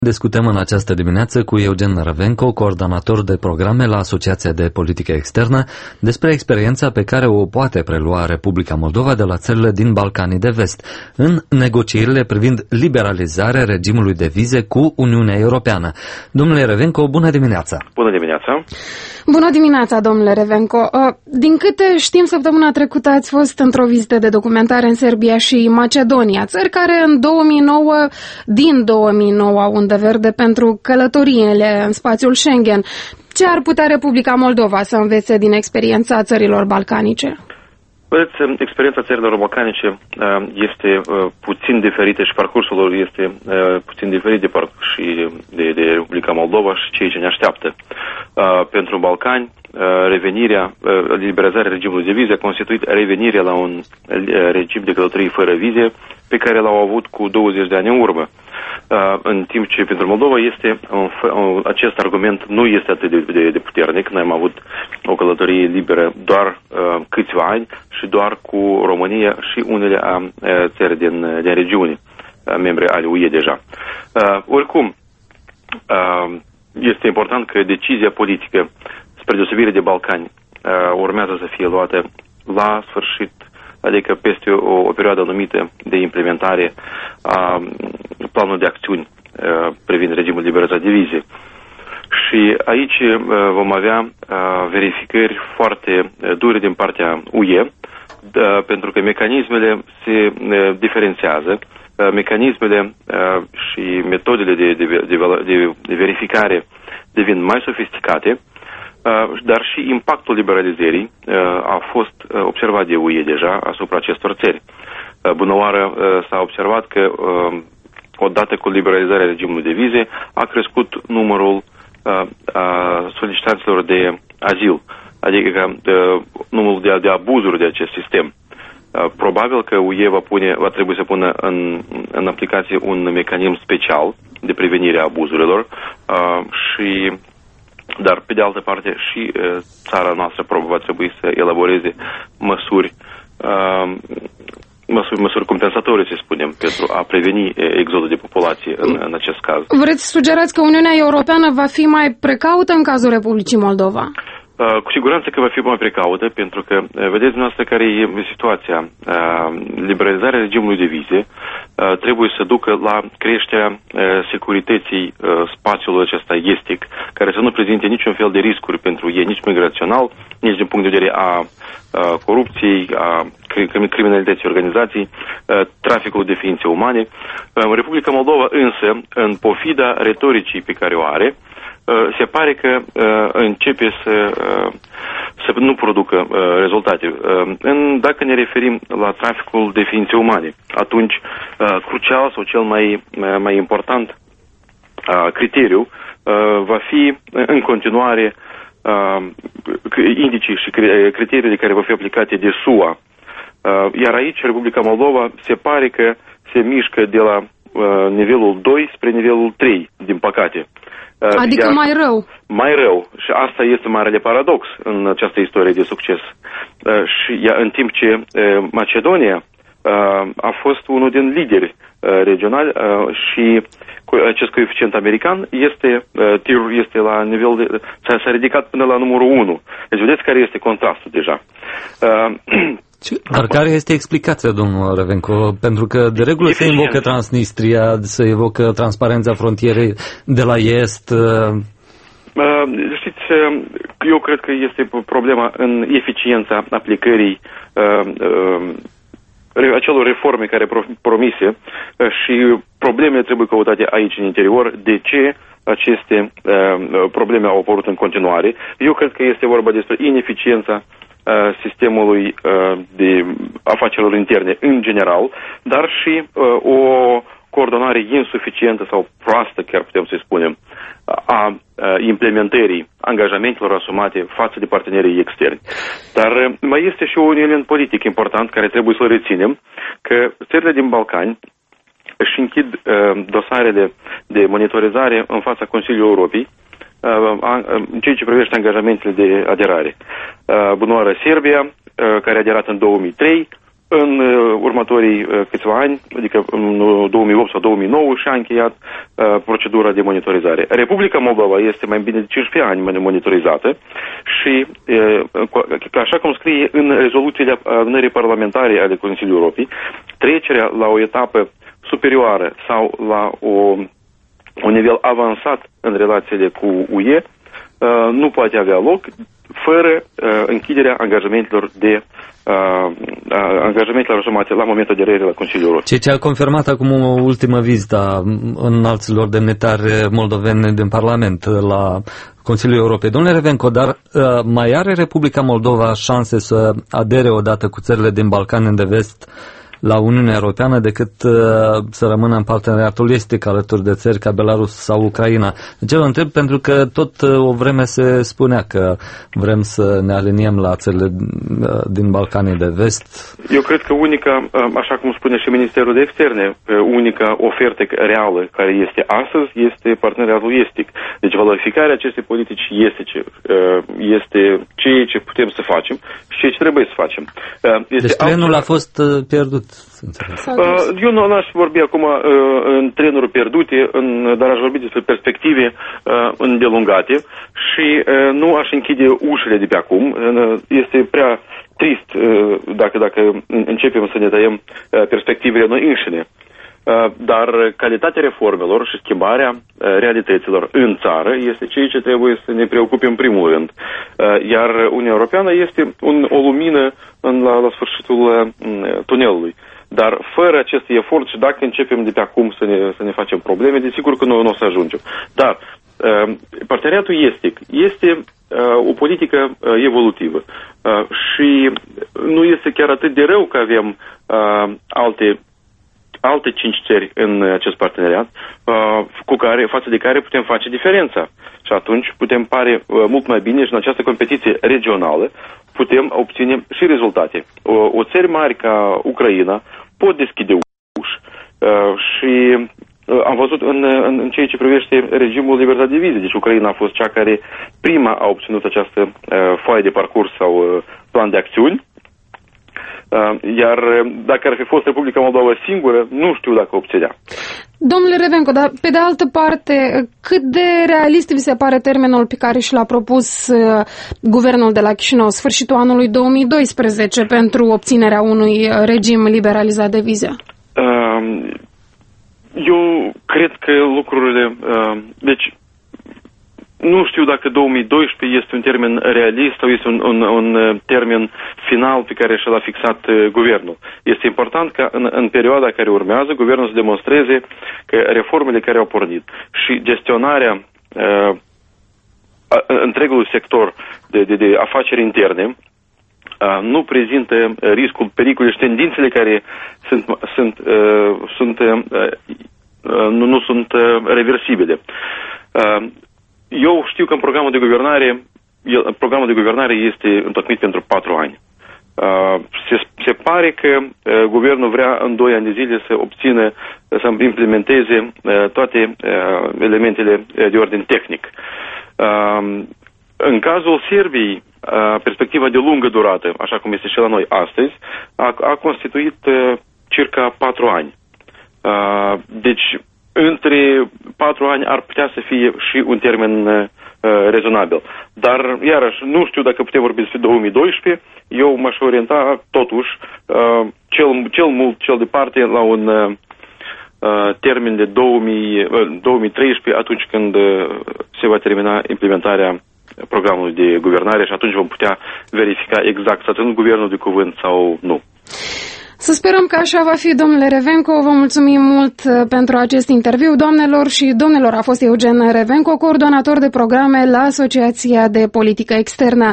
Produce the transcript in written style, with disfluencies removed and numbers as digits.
Discutăm în această dimineață cu Eugen Răvenco, coordonator de programe la Asociația de Politică Externă, despre experiența pe care o poate prelua Republica Moldova de la țările din Balcanii de Vest, în negocierile privind liberalizarea regimului de vize cu Uniunea Europeană. Domnule Răvenco, bună dimineața! Bună dimineața! Bună dimineața, domnule Răvenco! Din câte știm, săptămâna trecută ați fost într-o vizită de documentare în Serbia și Macedonia, țări care din 2009 au undă verde pentru călătoriile în spațiul Schengen. Ce ar putea Republica Moldova să învețe din experiența țărilor balcanice? Experiența țărilor balcanice este puțin diferită și parcursul lor este puțin diferit de parcurs și de Republica Moldova și ceea ce ne așteaptă. Pentru Balcani, liberalizarea regimului de vize a constituit revenirea la un regim de călătorii fără vize pe care l-au avut cu 20 de ani în urmă. În timp ce pentru Moldova acest argument nu este atât de puternic. Noi am avut o călătorie liberă doar câțiva ani și doar cu România și unele țări din regiune, membre ale UE deja. Oricum, este important că decizia politică, spre deosebire de Balcani, urmează să fie luată la sfârșit, adică peste o perioadă anumită de implementare a planului de acțiuni privind regimul liberalizat de vize. Și aici vom avea verificări foarte dure din partea UE, pentru că mecanismele se diferențiază, mecanismele și metodele de verificare devin mai sofisticate, dar și impactul liberalizării a fost observat de UE deja asupra acestor țări. Bunăoară s-a observat că odată cu liberalizarea regimului de vize a crescut numărul solicitanților de azil, adică numărul de abuzuri de acest sistem. Probabil că UE va trebui să pună în aplicație un mecanism special de prevenire a abuzurilor dar, pe de altă parte, și țara noastră va trebui să elaboreze măsuri compensatorii, să spunem, pentru a preveni exodul de populație în acest caz. Vreți să sugerați că Uniunea Europeană va fi mai precaută în cazul Republicii Moldova? Cu siguranță că va fi mai precaută, pentru că vedeți dumneavoastră care e situația. Liberalizarea regimului de vize trebuie să ducă la creșterea securității spațiului acesta estic, care să nu prezinte niciun fel de riscuri pentru ei, nici migrațional, nici din punct de vedere a corupției, a criminalității organizației, traficul de ființe umane. Republica Moldova însă, în pofida retoricii pe care o are, se pare că începe să nu producă rezultate. Dacă ne referim la traficul de ființe umane, atunci crucial sau cel mai important criteriu va fi în continuare indicii și criteriile care vor fi aplicate de SUA. Iar aici Republica Moldova se pare că se mișcă de la nivelul 2 spre nivelul 3, din păcate. Adică mai rău. Mai rău. Și asta este marele paradox în această istorie de succes. Și în timp ce Macedonia a fost unul din lideri regionali și acest coeficient american este la nivel s-a ridicat până la numărul 1. Deci vedeți care este contrastul deja. Dar care este explicația, domnul Răvenco? Pentru că de regulă se invocă Transnistria, se invocă transparența frontierei de la est. Știți, eu cred că este problema în eficiența aplicării acelor reforme care promise și problemele trebuie căutate aici în interior. De ce aceste probleme au apărut în continuare? Eu cred că este vorba despre ineficiența sistemului de afacerilor interne în general, dar și o coordonare insuficientă sau proastă, chiar putem să spunem, a implementării angajamentelor asumate față de partenerii externi. Dar mai este și un element politic important care trebuie să-l reținem, că țările din Balcani își închid dosarele de monitorizare în fața Consiliului Europei în ceea ce privește angajamentele de aderare. Bunoară Serbia, care a aderat în 2003, în următorii câțiva ani, adică în 2008 sau 2009, și a încheiat procedura de monitorizare. Republica Moldova este mai bine de 15 ani monitorizată și, așa cum scrie în rezoluțiile adunării parlamentare ale Consiliului Europei, trecerea la o etapă superioară sau la un nivel avansat în relațiile cu UE nu poate avea loc fără închiderea angajamentelor asumate la momentul aderării la Consiliul Europei. Ceea ce a confirmat acum o ultimă vizită înalților demnitari moldoveni din Parlament la Consiliul Europei. Domnule Revenco, dar mai are Republica Moldova șanse să adere odată cu țările din Balcani de Vest la Uniunea Europeană decât să rămână în parteneriatul estic alături de țări ca Belarus sau Ucraina? De ce vă întreb? Pentru că tot o vreme se spunea că vrem să ne aliniem la țările din Balcanii de Vest. Eu cred că unica, așa cum spune și Ministerul de Externe, unica ofertă reală care este astăzi este parteneriatul estic. Deci valorificarea acestei politici este ceea ce putem să facem și ceea ce trebuie să facem. Deci trenul a fost pierdut. Eu nu aș vorbi acum în trenuri pierdute, dar aș vorbi despre perspective îndelungate și nu aș închide ușile de pe acum. Este prea trist dacă începem să ne tăiem perspectivele noi înșine. Dar calitatea reformelor și schimbarea realităților în țară este ceea ce trebuie să ne preocupe în primul rând. Iar Uniunea Europeană este o lumină la sfârșitul tunelului. Dar fără acest efort și dacă începem de pe acum să ne facem probleme, desigur că nu o să ajungem. Dar parteneriatul estic este o politică evolutivă și nu este chiar atât de rău că avem alte 5 țări în acest parteneriat față de care putem face diferența. Și atunci putem pare mult mai bine și în această competiție regională putem obține și rezultate. O țări mari ca Ucraina pot deschide uși și am văzut în ceea ce privește regimul libertate de vize. Deci Ucraina a fost cea care prima a obținut această foaie de parcurs sau plan de acțiuni. Iar dacă ar fi fost Republica Moldova singură, nu știu dacă obținea. Domnule Revenco, dar pe de altă parte, cât de realist vi se pare termenul pe care și l-a propus guvernul de la Chișinău, sfârșitul anului 2012, pentru obținerea unui regim liberalizat de vize? Eu cred că lucrurile... Deci, nu știu dacă 2012 este un termen realist sau este un termen final pe care și l-a fixat guvernul. Este important ca în perioada care urmează guvernul să demonstreze că reformele care au pornit și gestionarea întregului sector de afaceri interne nu prezintă riscul, pericole și tendințele care nu sunt reversibile. Eu știu că programul de guvernare este întocmit pentru 4 ani. Se pare că guvernul vrea în 2 ani de zile să implementeze toate elementele de ordin tehnic. În cazul Serbiei, perspectiva de lungă durată, așa cum este și la noi astăzi, a constituit circa 4 ani. Deci, între 4 ani ar putea să fie și un termen rezonabil. Dar, iarăși, nu știu dacă putem vorbi despre 2012, eu m-aș orienta, totuși, cel departe, la un termen de 2013, atunci când se va termina implementarea programului de guvernare și atunci vom putea verifica exact s-a ținut guvernul de cuvânt sau nu. Să sperăm că așa va fi, domnule Revenco. Vă mulțumim mult pentru acest interviu. Doamnelor și domnilor, a fost Eugen Revenco, coordonator de programe la Asociația de Politică Externă.